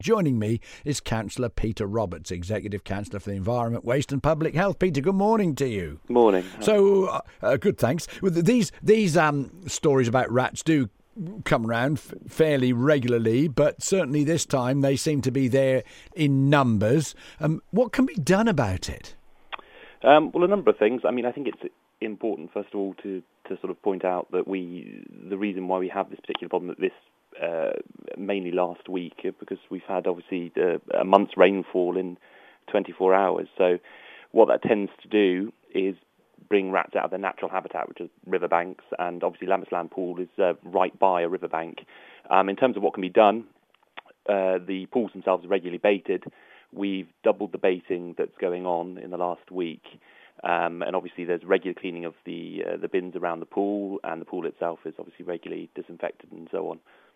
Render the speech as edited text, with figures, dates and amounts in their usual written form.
Joining me is Councillor Peter Roberts, Executive Councillor for the Environment, Waste and Public Health. Peter, good morning to you. Morning. So, good, thanks. These stories about rats do come around fairly regularly, but certainly this time they seem to be there in numbers. What can be done about it? Well, a number of things. I mean, I think it's important, first of all, to sort of point out that the reason why we have this particular problem, that this mainly last week, because we've had obviously a month's rainfall in 24 hours. So what that tends to do is bring rats out of their natural habitat, which is riverbanks, and obviously Lammasland Pool is right by a riverbank. In terms of what can be done, the pools themselves are regularly baited. We've doubled the baiting that's going on in the last week. And obviously there's regular cleaning of the bins around the pool, and the pool itself is obviously regularly disinfected and so on.